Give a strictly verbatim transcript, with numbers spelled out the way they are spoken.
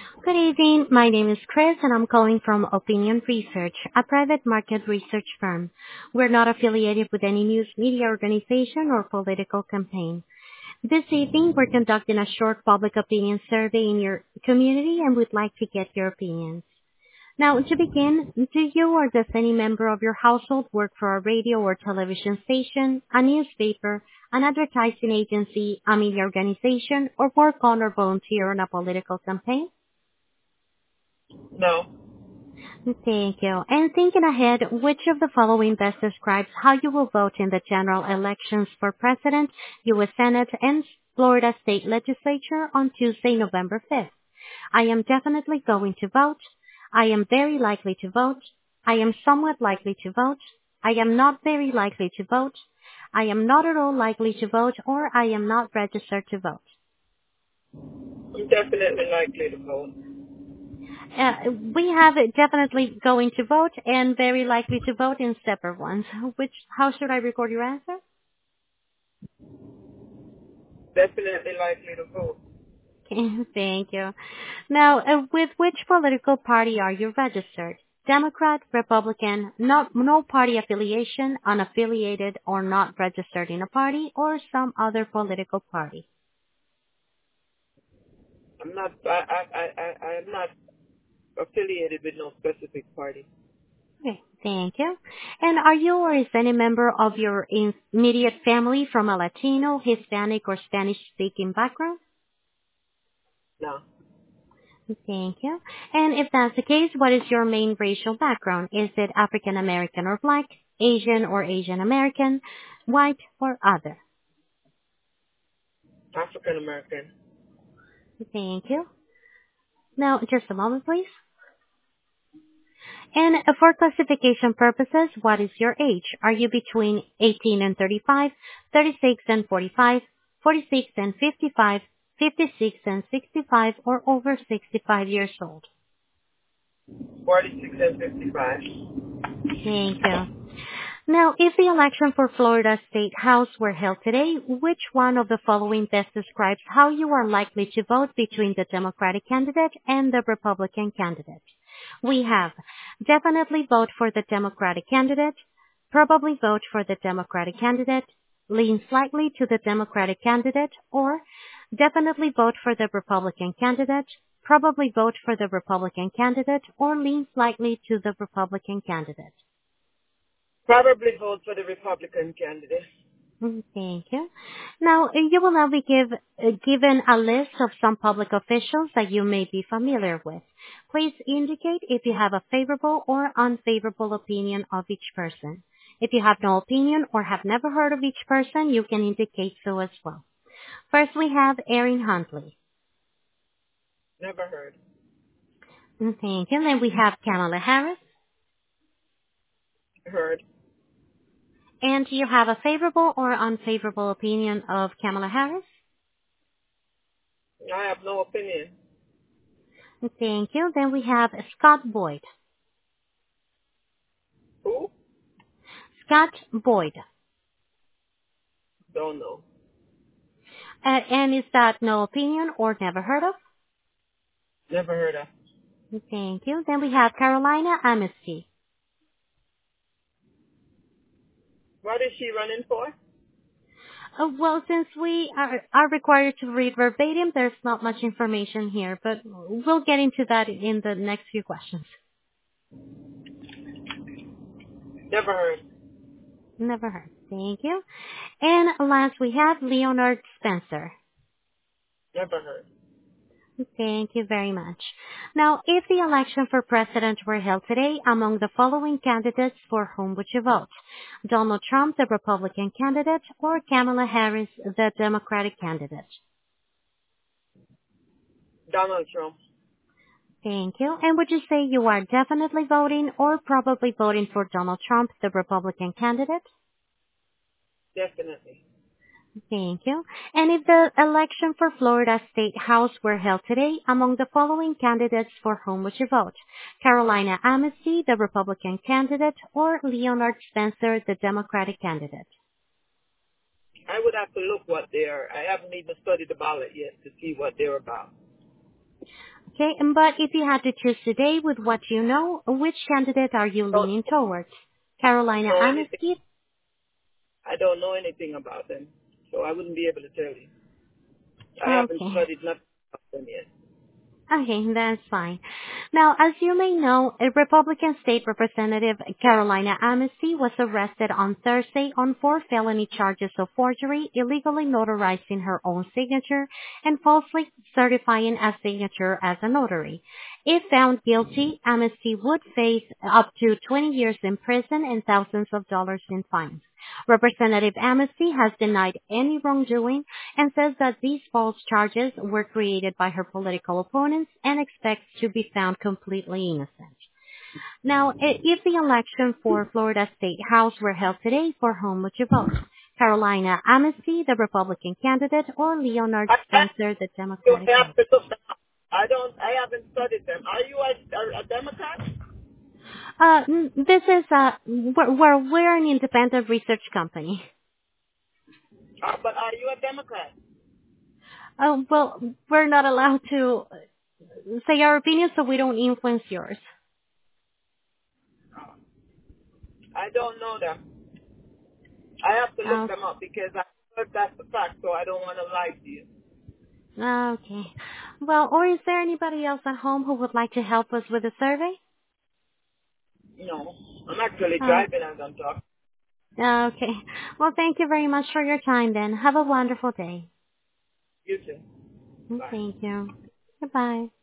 Good evening. My name is Chris, and I'm calling from Opinion Research, a private market research firm. We're not affiliated with any news media organization or political campaign. This evening, we're conducting a short public opinion survey in your community, and we'd like to get your opinions. Now, to begin, do you or does any member of your household work for a radio or television station, a newspaper, an advertising agency, a media organization, or work on or volunteer on a political campaign? No. Thank you. And thinking ahead, which of the following best describes how you will vote in the general elections for President, U S Senate, and Florida State Legislature on Tuesday, November fifth? I am definitely going to vote. I am very likely to vote. I am somewhat likely to vote. I am not very likely to vote. I am not at all likely to vote, or I am not registered to vote. I'm definitely likely to vote. Uh, we have it definitely going to vote and very likely to vote in separate ones. Which, how should I record your answer? Definitely likely to vote. Okay, thank you. Now, uh, with which political party are you registered? Democrat, Republican, not, no party affiliation, unaffiliated, or not registered in a party, or some other political party? I'm not. I. I. I. I I am not affiliated with no specific party. Okay, thank you. And are you or is any member of your immediate family from a Latino, Hispanic, or Spanish-speaking background? No. Thank you. And if that's the case, what is your main racial background? Is it African American or Black, Asian or Asian American, white or other? African American. Thank you. Now, just a moment, please. And uh, for classification purposes, what is your age? Are you between eighteen and thirty-five, thirty-six and forty-five, forty-six and fifty-five, fifty-six and sixty-five, or over sixty-five years old? Forty-six and fifty-five. Thank you. Now, if the election for Florida State House were held today, which one of the following best describes how you are likely to vote between the Democratic candidate and the Republican candidate? We have definitely vote for the Democratic candidate, probably vote for the Democratic candidate, lean slightly to the Democratic candidate, or definitely vote for the Republican candidate, probably vote for the Republican candidate, or lean slightly to the Republican candidate. Probably vote for the Republican candidate. Mm, Thank you. Now, uh, you will now be give, uh, given a list of some public officials that you may be familiar with. Please indicate if you have a favorable or unfavorable opinion of each person. If you have no opinion or have never heard of each person, you can indicate so as well. First, we have Erin Huntley. Never heard. Mm, Thank you. Then we have Kamala Harris. Heard. And do you have a favorable or unfavorable opinion of Kamala Harris? I have no opinion. Thank you. Then we have Scott Boyd. Who? Scott Boyd. Don't know. Uh, and is that no opinion or never heard of? Never heard of. Thank you. Then we have Carolina Amnesty. What is she running for? Uh, well, since we are, are required to read verbatim, there's not much information here, but we'll get into that in the next few questions. Never heard. Never heard. Thank you. And last we have Leonard Spencer. Never heard. Thank you very much. Now, if the election for president were held today, among the following candidates, for whom would you vote? Donald Trump, the Republican candidate, or Kamala Harris, the Democratic candidate? Donald Trump. Thank you. And would you say you are definitely voting or probably voting for Donald Trump, the Republican candidate? Definitely. Thank you. And if the election for Florida State House were held today, among the following candidates, for whom would you vote? Carolina Amnesty, the Republican candidate, or Leonard Spencer, the Democratic candidate? I would have to look what they are. I haven't even studied the ballot yet to see what they're about. Okay, and but if you had to choose today with what you know, which candidate are you Don't leaning towards? Carolina know anything. Amnesty? I don't know anything about them, so I wouldn't be able to tell you. I haven't Okay. studied nothing about them yet. Okay, that's fine. Now, as you may know, a Republican State Representative Carolina Amnesty was arrested on Thursday on four felony charges of forgery, illegally notarizing her own signature, and falsely certifying a signature as a notary. If found guilty, Amnesty would face up to twenty years in prison and thousands of dollars in fines. Representative Amnesty has denied any wrongdoing and says that these false charges were created by her political opponents and expects to be found completely innocent. Now, i- if the election for Florida State House were held today, for whom would you vote? Carolina Amnesty, the Republican candidate, or Leonard I asked Spencer, the you Democratic have to candidate? look them up. I don't. I haven't studied them. Are you a, a, a Democrat? Uh, n- this is, uh, we're, we're we're an independent research company. Uh, but are you a Democrat? Oh, well, we're not allowed to say our opinion, so we don't influence yours. I don't know them. I have to look Uh, them up because I heard that's the fact, so I don't want to lie to you. okay. Well, or is there anybody else at home who would like to help us with the survey? No, I'm actually Uh, driving as I'm talking. okay. Well, thank you very much for your time then. Have a wonderful day. You too. Bye. Thank you. Goodbye.